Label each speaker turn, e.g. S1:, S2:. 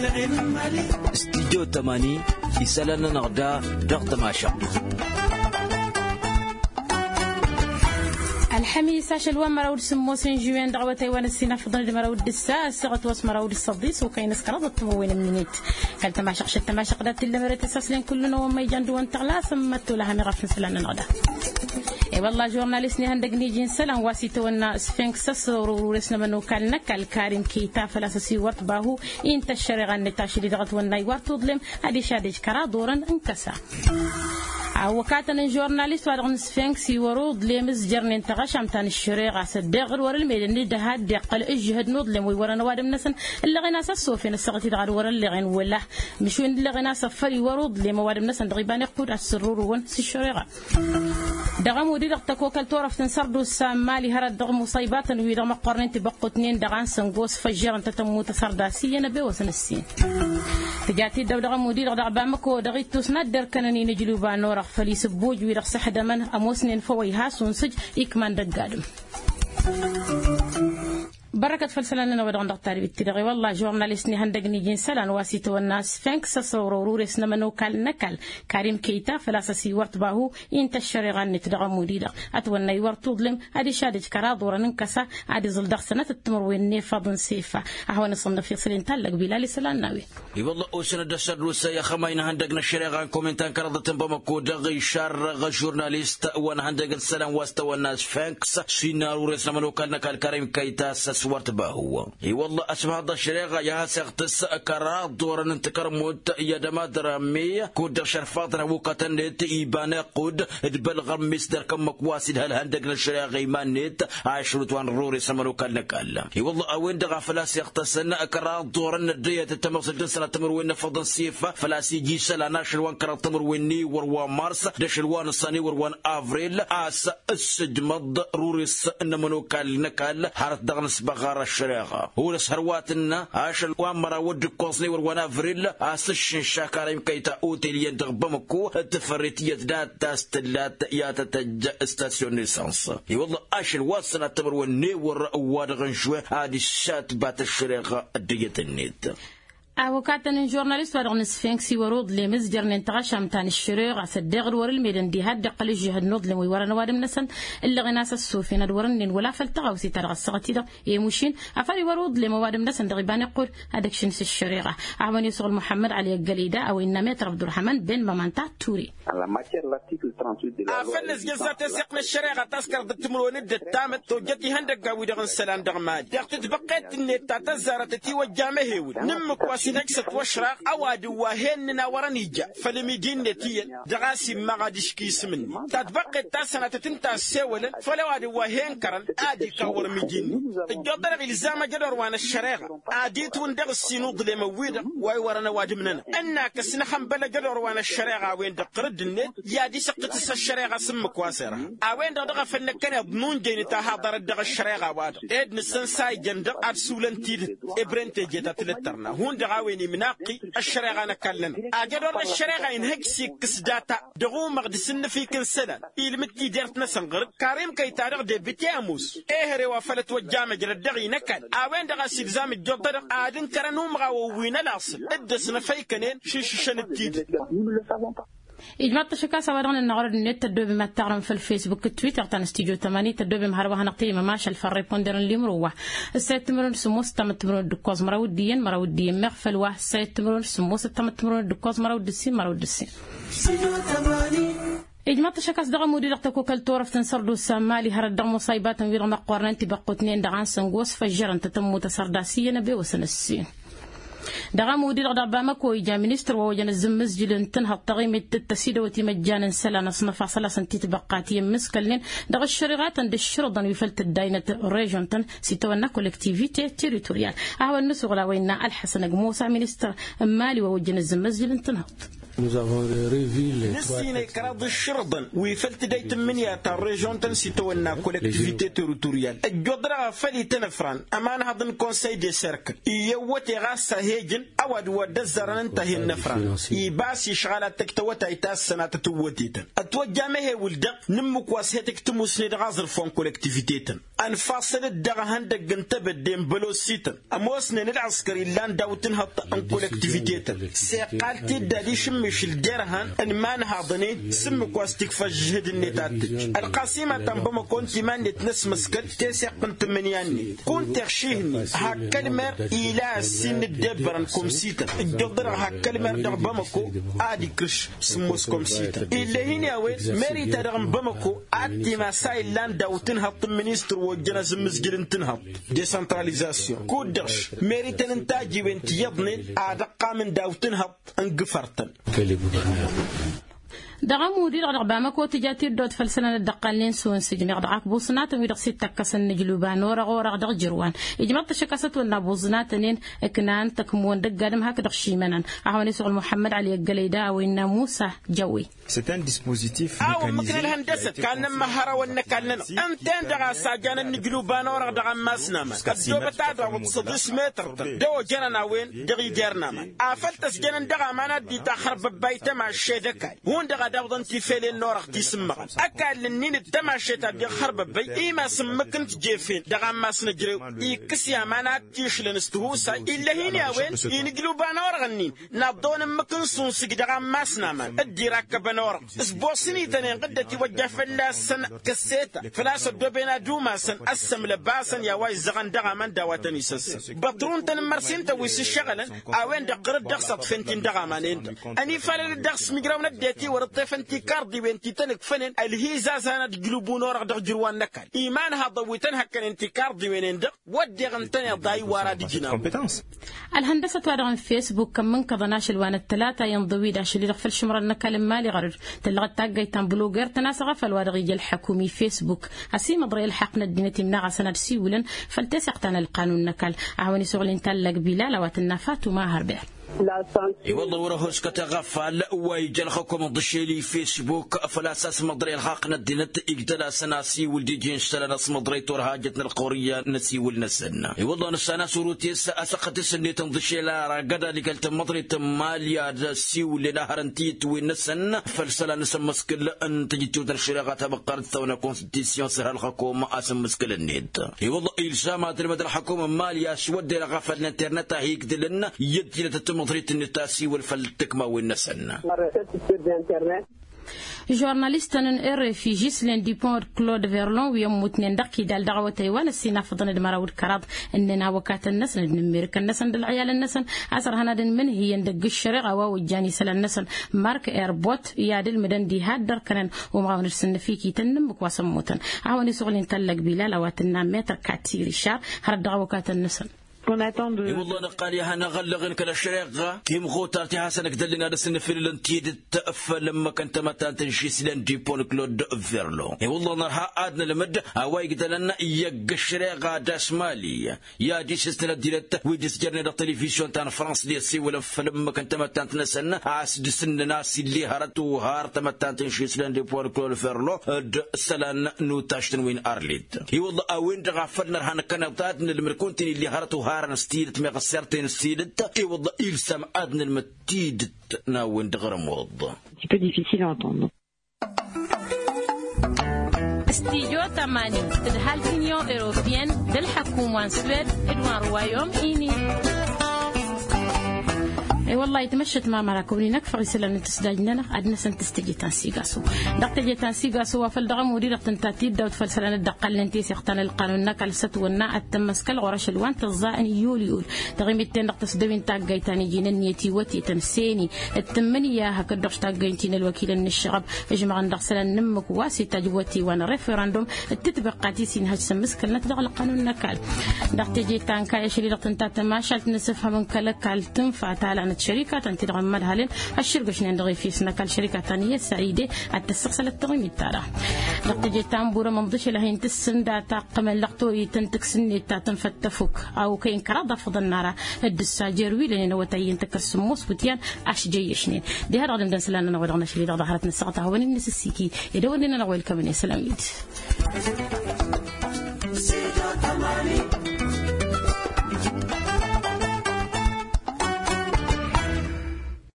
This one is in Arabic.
S1: استديو 80 يسالنا نغدا ضغط ما شاء
S2: الحميس عشان مراود سموسين جوين دعوتي وانا السنة فضل مراود الساعة سغت واس مراود الصديس وكاين سكرات الطموين منيت قال تماشق شت تماشق دات اللي مرت اساسلين كلنا وما يجندو انت لا سمتو لها مغفن سلان نغدا اي والله جورناليستني هندقني جين سلام واسيتونا سفنكس سورورسنا منو كالنك الكريم كيتا فلاسسي ورت باهو انت الشريغه نتاشي اللي دغت ونا يورت ظلم ادي شادج كرا دورا انكسا وكاتن جورناليست وادغن سفنكس يورود ليمز جرن انتغاش امتان الشريغه صدغر ور الميدان ده هاد يقل اجهد نظلم ويورنا وادم نسن اللي غينا سوفين السقتي دغر ور اللي غين ولا مش وين اللي غينا سفر يورود لي موادم نسن دغيبان يقود السرور ون الشريغه دغم ودي دغتكو كالتورف تنسردو السامالي هرد دغم مصيبات ويدا مقرنين تبقوا اثنين دغان سنغوس فجر انت تموت سرداسيه نبي وسن السين تجاتي دغم ودي دغ بامكو دغيتو سندر كنني نجلو بانور فليس بوج ويرخ سحد من اموسنين فويها سونسج يكمان دقادم بركة فلسلنا ودغن دغتاري بالتدغي والله جورناليستني هندقني جين سلان واسيتو والناس فانكس صورورورس نمنو كال نكال كريم كيتا فلاسسي ورت باهو انت الشريغان نتدغ موديدا اتونا يورت ظلم ادي شادج كرا دورا ننكسا ادي زلدغ سنه التمر وين فضن سيفا اهو نصنف في صلين تلق بلال سلاناوي
S1: اي والله اوسنا دسر روسيا خماينا هندقنا الشريغان كومنتان كرضت بمكو دغي شر جورناليست وانا هندق السلام واستو الناس فانكس سينارورس نمنو كال نكال كريم كيتا ورت باهو اي والله اشبه هذا الشريغه يا سقطس كرا دور ننتكر موت يا دما دراميه كود شرفاتنا وقتنت يبان قود تبلغ مستر كم كواسد هل هندقنا الشريغه يمانيت عشرت وان روري سمرو كلكال اي والله وين دغ فلاس يقتسنا كرا دور نديه تمصل دسنا تمر وين فضل سيفه فلاس يجي سلا ناشل وان كرا تمر ويني وروا مارس دشلوان الصني وروان افريل اس السجمد روريس انمنو كالنكال حرت دغنس غار الشريغة هو السهرواتنا عاشل وامرا ود كوصني وروانا فريل عسش شاكاريم كي تاوتي لي دغبمكو تفريتيه دات تاستلات يا تتج استاسيون ليسانس اي والله عاشل واسنا تمر وني ور وادغن شوي هادي الشات بات الشريغة ديت النيت
S2: وكاتن جورناليست ورغن سفنكسي ورود لي مزجر ننتغش امتان الشريغ صدغ ور الميدان دي هاد قل جهد نظلم ويورنا وادم نسن اللي غناس السوفين ورن ولا فلتغو سي ترغ الصغتي دا يمشين افاري ورود لي موادم نسن دغيبان يقول هذاك شنس الشريغه احمد يوسف محمد علي الجليده او انما عبد الرحمن بن مامانتا توري
S3: على ماتير لارتيكل 38 دي لا
S4: فنس جزات سقنا الشريغه تذكر دتمرون التامت توجتي هندق قاوي دغن سلام دغماد دقت بقيت النت تزارت تي وجامه نمك واسنكست وشرا أواد وهن ورنيجا فلميدين نتيا دراسي ما غاديش كيسمني تتبقى تاسنا تتنتا سولا فلو واد وهن كرن ادي كور ميدين الجدر الزام جدر وانا الشريغه اديت وندغ السينود لمويد واي ورنا واد مننا انك سنخم بلا جدر وانا الشريغه وين دقرد النت يا دي سقط الشريغه سمك واسره وين دغ فنكن بنون دين تهادر دغ الشريغه واد اد نسن ساي جند ارسولنتي ابرنت جتا تلترنا هون دغاويني مناقي الشريغه نكلن اجدر الشريغه ينهكسي كسداتا دغو مقدسن في كنسلا يلمتي ديرت نسنغر كريم كي تاريخ دي بتياموس اهري وفلت وجامه جردغي نكل اوين دغ سيلزام الجدر ادن كرنو مغاو وين الاصل ادسنا فيكنين شيشن التيد
S2: إجماع تشكا سوادغن النغرد النت تدوب ما تعرم في الفيسبوك تويتر تان استديو 8 تدوب مهربها نقطي ماشا الفريبوندر اللي مروه السيد تمرون سموس تمتمرون دكوز مراوديين مغفل واه السيد تمرون سموس تمتمرون دكوز مراودسين إجماع تشكا صدغ مودي دغتكو كالتورف تنسردو السامالي هرد دغ مصايبات ويرغ مقورنين تبقوا اثنين دغان سنغوس فجرن تتمو تسرداسية نبي وسنسين دغا مودي دغ بامكو يجا مينستر ووجن الزمز جلن تنهض تغيمة التسيدة وتمجانا سلا نصنفا سلا سنتي تبقاتي مسكلين دغ الشريغات عند الشرطة ويفلت الداينة ريجون تن سيتونا كولكتيفيتي تيريتوريال اهو النسو غلاوينا الحسن قموسا مينستر مالي ووجن الزمز جلن تنهض
S4: نسيني كراد الشرطن ويفلت دايت منيا الريجون تن سيتونا كولكتيفيتي تيريتوريال الجدرة فلي تنفران امان هذا كونساي دي سيركل يوتي غاسا هيجن أود ودزرن انتهي النفران يباس يشغل تكتوتا يتاس سنة توتيتن أتوجه مه ولد نمك واسهتك تموسني غازر فون كولكتيفيتيتن أنفاصل الدغ هندق جنتب الدين بلو سيتن أموسنا العسكري لان داوتن هط أن كولكتيفيتيتا سيقال تدا ليش مش الدرهن أن ما نهضني سمك واستك فجهد النتاتج القاسمة تنبما كنت ما نتنس مسكت تسيق كنت منياني كنت تخشيهني هكلمة إلى سن الدبرن كومسيتا الجدر هكلمة دغبمكو آدي كش سموس كومسيتا إلا هنا أوي ماري ترغم بمكو آدي ما سايل لان داوتن هط منيستر وجناز مسجلن تنهض ديسنتراليزاسيون كودرش ماري تنتاجي وانت يضني أدقا من داوتن هط انقفرتن
S2: دغم مدير رغبامة كوتجاتي دوت فلسنا الدقالين سون سجن يغدعك بوصنات ويدقسي تكسن نجلوبان ورغ دغ جروان إجمرت شكست ونا بوصناتنين إكنان تكمون دقادم هاك دغ شيمانا أحواني سؤال محمد علي الجليدا وإن موسى جوي
S5: C'est un dispositif
S4: أو ممكن الهندسة كان مهارة ونكالنا أنتين دغا ساجانا نجلوبان ورغ دغ ماسناما الدوبة تادرا وتصدس متر دو جننا وين دغي جرناما أفلتس جنن دغا مانا دي تخرب بيتا مع الشيدكاي هون دغا داوضن تيفيلي نورق تيسمغن أكال لنين التماشيتا دي خرب بي إيما سمكن تجيفين دغا ماسنا جريو إيكسيا مانا تيشلن استهوسا إلا هيني وين ينجلوبان ورغنين نابدون مكن سونسك دغا ماسنا من الدي راكبان ورغ اسبوسيني تنين قد توجه فلاسن كسيتا فلاس الدوبينا دوماسن أسم لباسن يا واي زغن دغا من داواتني سس بطرون تنمرسين تويس الشغلا أوين دقر الدغسط فنتين دغا مانين أني فالي الدغس ميقراونا ديتي ورطي فنتي كاردي وانتي تنك فنن الهيزا زانا تقلبون ورغ دغ جروان نكال إيمانها ضويتن هكا انتي كاردي وين دغ ودي غنتني ضاي وارا دي جناو
S2: الهندسة وارغن فيسبوك كم من كضناش الوان الثلاثة ينضوي داش اللي دخل شمر النكال مالي غرر تلغت تاقي تنبلوغير تناسغ فالوارغي الحكومي فيسبوك أسي مضري الحقنا الدينة مناغا سنة سيولا فالتسقتنا القانون نكال عواني سغلين تلق بلال واتنافات وما هربه
S1: والله ورهوش كتغفل ويجل حكم ضشيلي فيسبوك فلا اساس مضري الحقنا الدينت اقتلا سناسي ولدي جين اشتلا ناس مضري تور هاجتنا القوريه نسي ولنسنا والله نسانا سوروتيس اسقت سني تنضشيلا راقدا اللي قلت مضري تماليا سيو لنهرنتيت ونسن فلسلا نسم مسكل ان تجيتو الشريعه تبقى ثونا كونستيسيون سهل الحكومه اسم مسكل النيت والله الزامات الحكومه ماليا سود غفل الانترنت هيك دلنا يدي مضريت النتاسي والفلتكما والنسن
S2: جورناليستن في جيسلين ديبون كلود فيرلون ويوم متنين دقي دال دعوة تايوان السينا فضن دمراود كراد اننا وكات النسن نميرك النسن بالعيال النسن عصر هنادن من هي ندق الشريعة ووجاني سلا النسن مارك ايربوت يادل مدن دي هادر كنن ومغاون السن فيكي تنم بكواسم موتن عواني سغلين تلق بلال واتنا متر كاتير الشار هرد دعوكات النسن
S1: والله نقال يا هنا غلغن كلا شريغا كيم غوتارتي حسنك دلنا رسن في الانتيد تأفى لما كنت متى تنشي سلان ديبون كلود فيرلو والله نرها ادنا لمد هواي قدلنا يق الشريغا داس مالي يا جيش استلاد ديرت ويدس جرني التلفزيون تاع فرنسا دي سي ولا فلما كنت متى تنسنا عاسد سن ناس اللي هرتو هارت متى تنشي سلان ديبون كلود فيرلو سلان نوتاشتن وين ارليت والله اوين غفلنا رهنا كنا بتاعتنا المركونتين اللي هرتو نستيدت ما قصرتين نستيدت والله إلسام أدنى المتيدت ناوين دغرم وضع
S6: un peu difficile à entendre.
S2: استيجو تماني تدهال كينيو إيروبيان دل حكومة سويد إدوان روايوم إيني والله يتمشت ما مراكوني نكفر يسلم نتسداجنا أدنى سنت تستجي تنسيقاسو دقتجي تنسيقاسو وفل دغم ودي دقتن تاتيد دوت فلسلان الدقل لنتي سيختان القانون نكال ستونا التمسكل غرش الوان تظاهن يول تغيمتين دقت سدوين تاقاي تاني جينا نيتي وتي تنسيني التمنية هكدرش تاقاينتين الوكيل النشغب اجمع دقسلان نمك واسي تجوتي وانا ريفراندوم التتبقاتي سين هاج سمسكل نتدغ القانون نكال دقتجي تانكا يشري دقتن تاتماشالت نسفها من كالكال تنفع تعالى شركة تنتدغ مدهلين الشركة شنين دغي في سنة كالشركة تانية سعيدة التسقسل التغيم التارة لقد جيتان بورا ممضيش لهين تسن دا تاقم اللقطو يتنتكسن تنفتفوك أو كين كرادة فضل نارا الدساجر ويلين وتاين تكسموس وتيان أش جي شنين دي هاد غدن سلانا نغدغنا شريدة ظهرتنا السقطة هو نمنس السيكي يدور لنا نغوي الكامني سلاميد